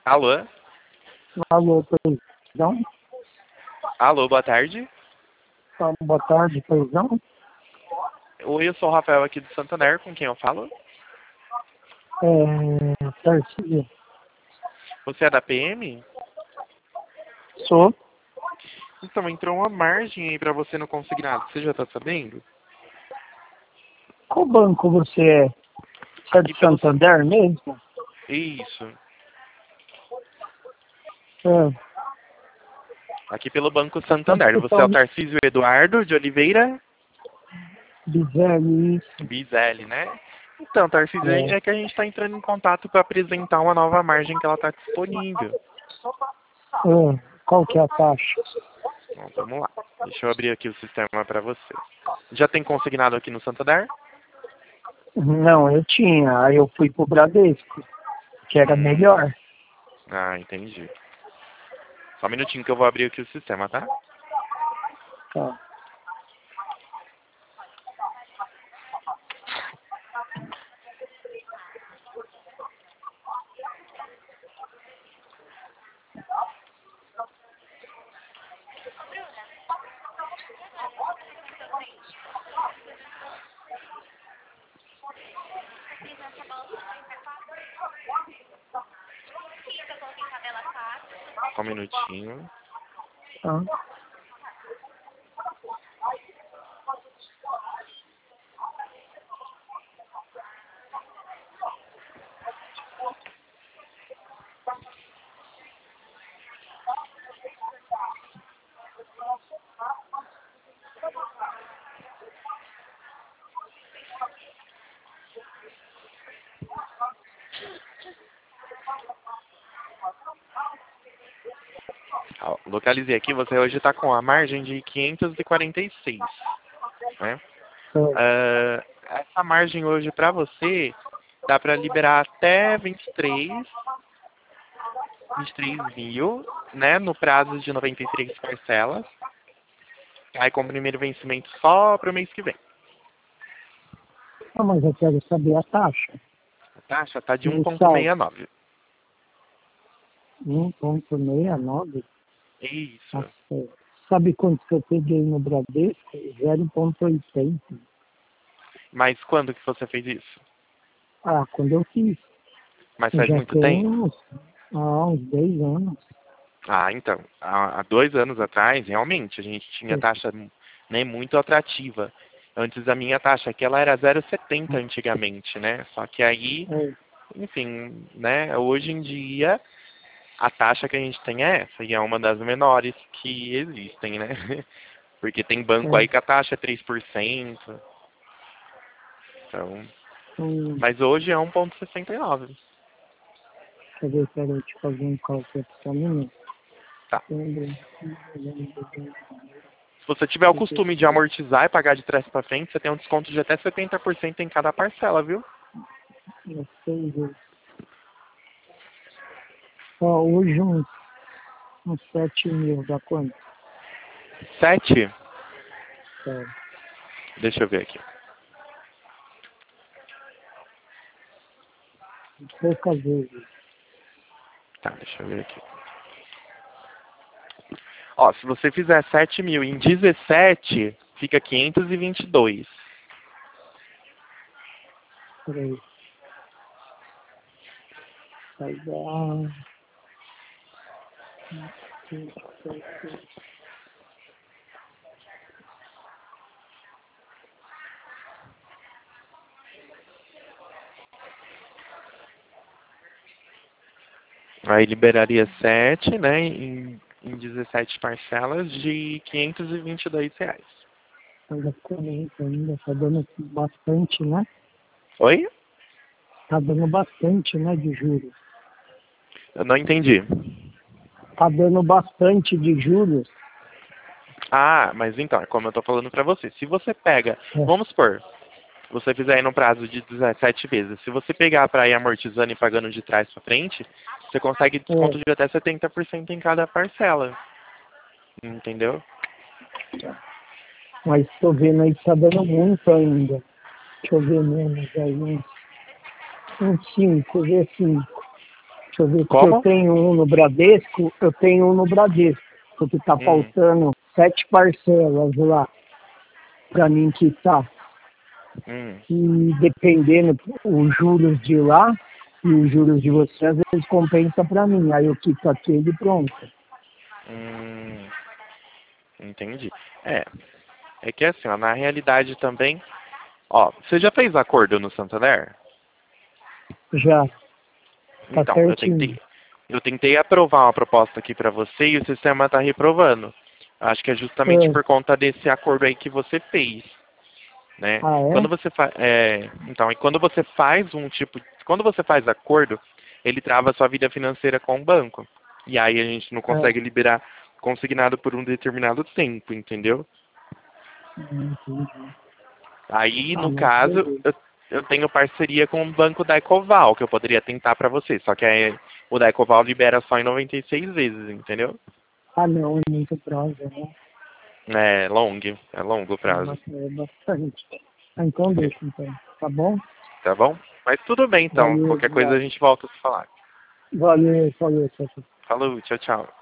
Alô? Alô, perdão? Alô, boa tarde. Boa tarde, perdão? Oi, eu sou o Rafael aqui do Santander, com quem eu falo? Tarcísio. Você é da PM? Sou. Então, entrou uma margem aí pra você no consignado, você já tá sabendo? Qual banco você é? Você é Aqui de pelo... Santander mesmo? Isso. É. Aqui pelo Banco Quanto Santander. que Você é o estão Tarcísio Eduardo de Oliveira dizendo isso? Bizelli, né? Então, Tarcísio, É. é que a gente está entrando em contato para apresentar uma nova margem que ela está disponível. Qual que é a taxa? Bom, vamos lá. Deixa eu abrir aqui o sistema para você. Já tem consignado aqui no Santander? Não, eu tinha. Aí eu fui pro Bradesco, que era melhor. Ah, entendi. Só um minutinho que eu vou abrir aqui o sistema, tá? Tá. Só um minutinho. Tá. Ó, localizei aqui, você hoje está com a margem de 546, né? Essa margem hoje para você dá para liberar até 23 mil, né? No prazo de 93 parcelas. Aí com o primeiro vencimento só para o mês que vem. Ah, mas eu quero saber a taxa. A taxa está de E o saldo? 1,69. 1,69? Isso. Nossa, sabe quanto que eu peguei no Bradesco? 0,80. Mas quando que você fez isso? Ah, quando eu fiz. Mas Eu faz já muito tempo? tenho uns 10 anos. Ah, então. Há 2 anos atrás, realmente, a gente tinha taxa nem muito atrativa. Antes a minha taxa aqui, ela era 0,70 antigamente, né? Só que aí, É, enfim, né? Hoje em dia, a taxa que a gente tem é essa, e é uma das menores que existem, né? Porque tem banco aí é. que a taxa é 3%. Então, Hum, mas hoje é 1,69. Peraí, te fazer um cálculo aqui só um minuto. Tá. Setembro, Se você tiver o costume de amortizar e pagar de trás para frente, você tem um desconto de até 70% em cada parcela, viu? hoje uns 7 mil, dá quanto? 7? É, Deixa eu ver aqui. poucas vezes. Tá, deixa eu ver aqui. Ó, se você fizer 7 mil em 17, fica 522. Peraí. Vai dar... Aí liberaria 7, né, em 17 parcelas de R$ 522. Ainda comenta ainda, tá dando bastante, né? Oi? Tá dando bastante, né, de juros. Eu não entendi. Tá dando bastante de juros. Ah, mas então, é como eu tô falando pra você. Se você pega, É, vamos supor, você fizer aí no prazo de 17 vezes. Se você pegar para ir amortizando e pagando de trás para frente, você consegue desconto é. de até 70% em cada parcela. Entendeu? Mas tô vendo aí que tá dando muito ainda. Deixa eu ver menos aí, uns 5, vê 5. Deixa eu ver, porque Como? eu tenho um no Bradesco, porque tá faltando 7 parcelas lá para mim quitar. E dependendo os juros de lá e os juros de você, às vezes compensa para mim. Aí eu quito aquele e pronto. Entendi. É que assim, ó, na realidade também, ó, você já fez acordo no Santander? Já, tá Então, certinho. eu tentei aprovar uma proposta aqui para você e o sistema está reprovando. Acho que é justamente por conta desse acordo aí que você fez, né? Ah, é? Quando você faz, então, e quando você faz quando você faz acordo, ele trava a sua vida financeira com o banco. E aí a gente não consegue liberar consignado por um determinado tempo, entendeu? Entendi. Aí, no Mas caso, beleza. eu tenho parceria com o banco da Ecoval, que eu poderia tentar para você. Só que o da Ecoval libera só em 96 vezes, entendeu? Ah, não, é muito prazo, né? É longo prazo. É bastante. Ah, então deixa, então. Tá bom? Tá bom? Mas tudo bem, então. Valeu, Qualquer coisa a obrigado. gente volta a se falar. Valeu, tchau, tchau. Falou, tchau, tchau.